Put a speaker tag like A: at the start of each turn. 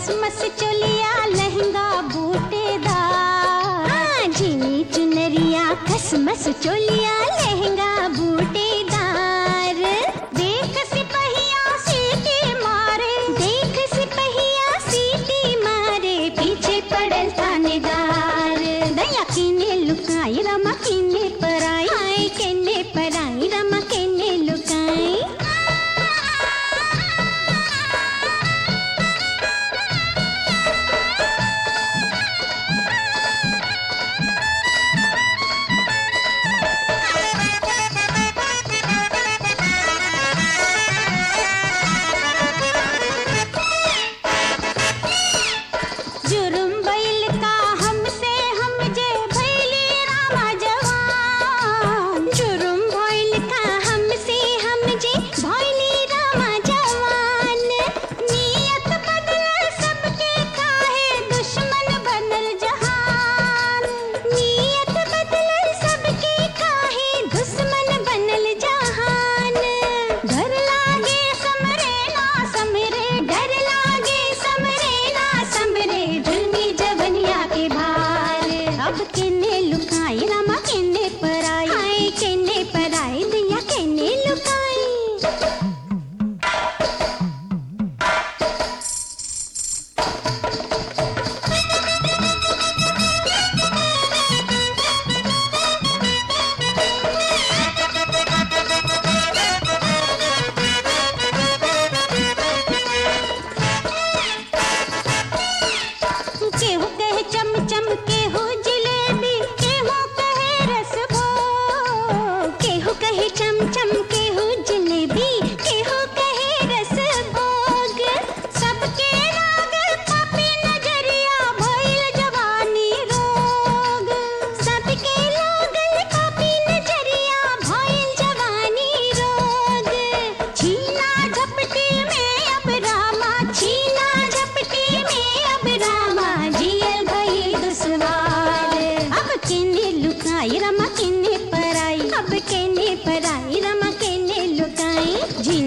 A: कसमस चोलिया लहंगा बूटेदार। हाँ, जीनी चुनरिया कसमस चोलिया लहंगा बूटेदार। देख सिपहिया सीटी मारे, देख सिपहिया सीटी मारे, पीछे पड़ल थानेदार। दया किने लुकाई रमा किने पराई, हाय किने पराई रमा किने लुकाई। जुर्म बैल का हमसे हम जे भैली रामा जवान। जुर्म बैल का हमसे हम जे भैली रामा जवान। नियत बदल सबके काहे दुश्मन बनल जहान। नियत बदल सबके काहे दुश्मन बनल जहान। डर लागे समरे ना समरे, डर लागे समरे ना समरे, जुल्मी जवनिया के भार। अब किन्ने लुकाई रमा किन्ने पराई, हाय किन्ने पराई दिया किन्ने लुकाई। केहू कहे चमचम, केहू जिलेबी, केहू कहे रसभोग। केहू कहे चमचम, केहू जिलेबी, केहू कहे रसभोग। सबके लागल पापी नजरिया भइल जवानी रोग। सबके लागल पापी नजरिया भइल जवानी रोग। छीना झपटी में अब रामा, छीना झपटी में अब रामा, जियल भइल दुश्वार। अब किन्ने लुकाई रमा किन्ने पराई, अब किन्ने पराई रमा किन्ने लुकाई।